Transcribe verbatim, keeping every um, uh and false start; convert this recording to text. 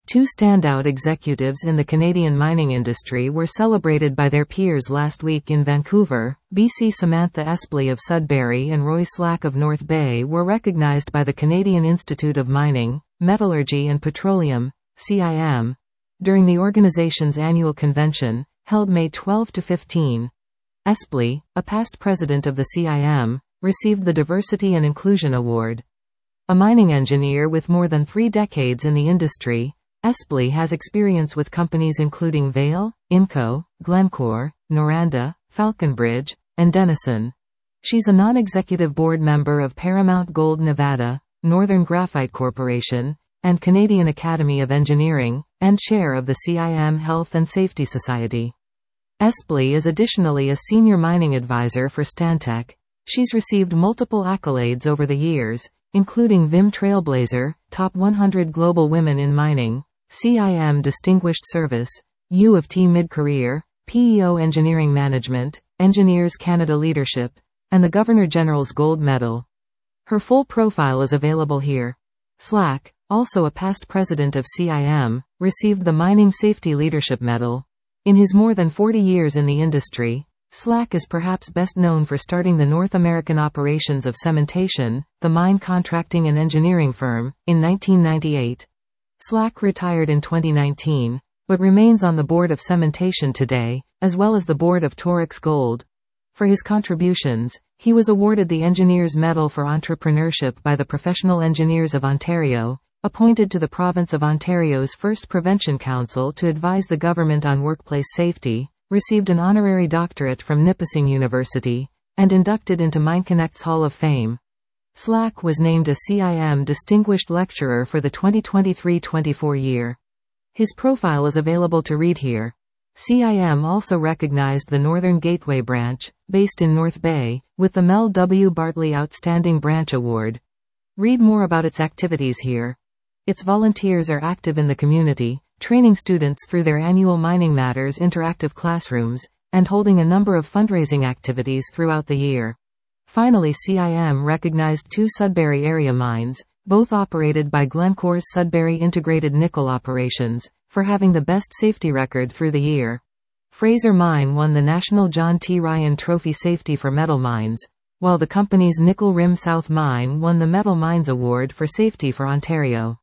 Two standout executives in the Canadian mining industry were celebrated by their peers last week in Vancouver. B C Samantha Espley of Sudbury and Roy Slack of North Bay were recognized by the Canadian Institute of Mining, Metallurgy and Petroleum, C I M, during the organization's annual convention, held May twelfth to fifteenth. Espley, a past president of the C I M, received the Diversity and Inclusion Award. A mining engineer with more than three decades in the industry, Espley has experience with companies including Vail, Inco, Glencore, Noranda, Falconbridge, and Denison. She's a non-executive board member of Paramount Gold Nevada, Northern Graphite Corporation, and Canadian Academy of Engineering, and chair of the C I M Health and Safety Society. Espley is additionally a senior mining advisor for Stantec. She's received multiple accolades over the years, including V I M Trailblazer, Top one hundred Global Women in Mining, C I M Distinguished Service, U of T Mid-Career, P E O Engineering Management, Engineers Canada Leadership, and the Governor-General's Gold Medal. Her full profile is available here. Slack, also a past president of C I M, received the Mining Safety Leadership Medal. In his more than forty years in the industry, Slack is perhaps best known for starting the North American operations of Cementation, the mine contracting and engineering firm, in nineteen ninety-eight. Slack retired in twenty nineteen, but remains on the board of Cementation today, as well as the board of Torex Gold. For his contributions, he was awarded the Engineers Medal for Entrepreneurship by the Professional Engineers of Ontario, appointed to the Province of Ontario's first Prevention Council to advise the government on workplace safety, received an honorary doctorate from Nipissing University, and inducted into MineConnect's Hall of Fame. Slack was named a C I M Distinguished Lecturer for the twenty twenty-three twenty-four year. His profile is available to read here. C I M also recognized the Northern Gateway Branch, based in North Bay, with the Mel W. Bartley Outstanding Branch Award. Read more about its activities here. Its volunteers are active in the community, training students through their annual Mining Matters interactive classrooms, and holding a number of fundraising activities throughout the year. Finally, C I M recognized two Sudbury area mines, both operated by Glencore's Sudbury Integrated Nickel Operations, for having the best safety record through the year. Fraser Mine won the National John T. Ryan Trophy Safety for Metal Mines, while the company's Nickel Rim South Mine won the Metal Mines Award for Safety for Ontario.